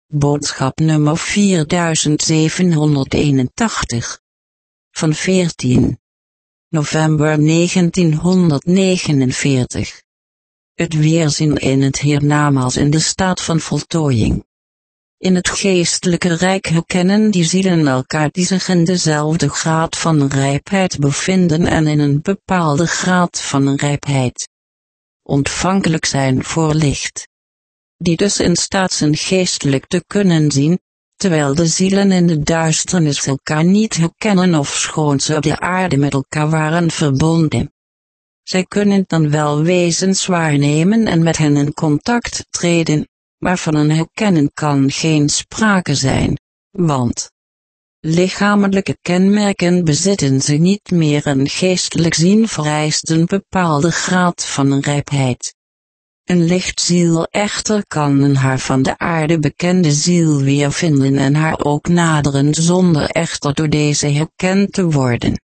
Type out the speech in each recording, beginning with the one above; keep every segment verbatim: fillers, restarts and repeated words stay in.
Boodschap nummer vierduizendzevenhonderdeenentachtig. Van veertien november negentienhonderdnegenenveertig. Het weerzien in het hiernamaals in de staat van voltooiing. In het geestelijke rijk herkennen die zielen elkaar die zich in dezelfde graad van rijpheid bevinden en in een bepaalde graad van rijpheid ontvankelijk zijn voor licht. Die dus in staat zijn geestelijk te kunnen zien, terwijl de zielen in de duisternis elkaar niet herkennen ofschoon ze op de aarde met elkaar waren verbonden. Zij kunnen dan wel wezens waarnemen en met hen in contact treden, maar van een herkennen kan geen sprake zijn, want lichamelijke kenmerken bezitten ze niet meer en geestelijk zien vereist een bepaalde graad van rijpheid. Een lichtziel echter kan een haar van de aarde bekende ziel weervinden en haar ook naderen zonder echter door deze herkend te worden.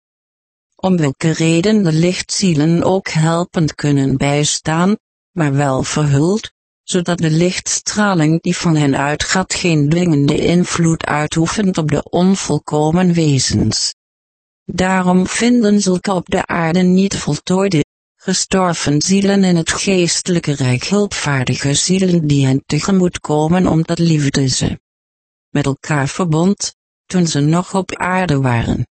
Om welke reden de lichtzielen ook helpend kunnen bijstaan, maar wel verhuld, zodat de lichtstraling die van hen uitgaat geen dwingende invloed uitoefent op de onvolkomen wezens. Daarom vinden zulke op de aarde niet voltooide, gestorven zielen in het geestelijke rijk hulpvaardige zielen die hen tegemoet komen omdat liefde ze met elkaar verbond, toen ze nog op aarde waren.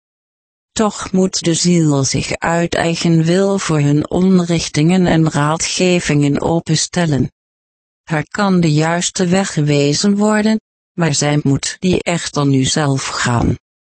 Toch moet de ziel zich uit eigen wil voor hun onrichtingen en raadgevingen openstellen. Haar kan de juiste weg gewezen worden, maar zij moet die echter nu zelf gaan.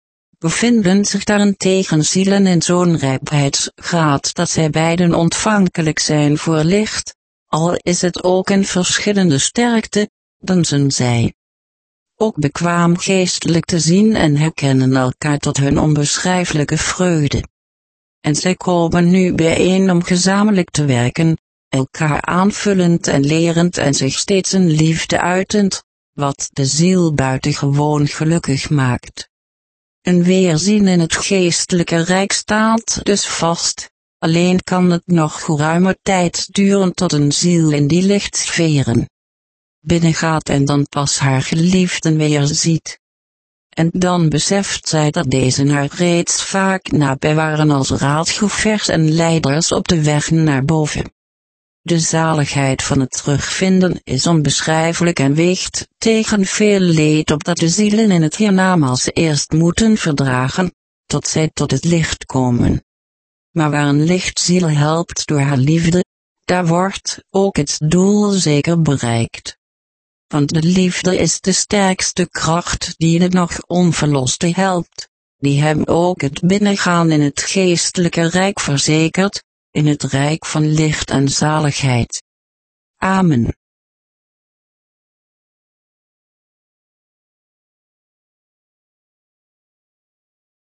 Bevinden zich daarentegen zielen in zo'n rijpheidsgraad dat zij beiden ontvankelijk zijn voor licht, al is het ook in verschillende sterkte, dan zijn zij ook bekwaam geestelijk te zien en herkennen elkaar tot hun onbeschrijfelijke vreugde. En zij komen nu bijeen om gezamenlijk te werken, elkaar aanvullend en lerend en zich steeds in liefde uitend, wat de ziel buitengewoon gelukkig maakt. Een weerzien in het geestelijke rijk staat dus vast, alleen kan het nog geruime tijd duren tot een ziel in die lichtsferen binnengaat en dan pas haar geliefden weer ziet. En dan beseft zij dat deze haar reeds vaak nabij waren als raadgevers en leiders op de weg naar boven. De zaligheid van het terugvinden is onbeschrijfelijk en weegt tegen veel leed op dat de zielen in het hiernamaals eerst moeten verdragen, tot zij tot het licht komen. Maar waar een lichtziel helpt door haar liefde, daar wordt ook het doel zeker bereikt. Want de liefde is de sterkste kracht die het nog onverloste helpt, die hem ook het binnengaan in het geestelijke rijk verzekert, in het rijk van licht en zaligheid. Amen.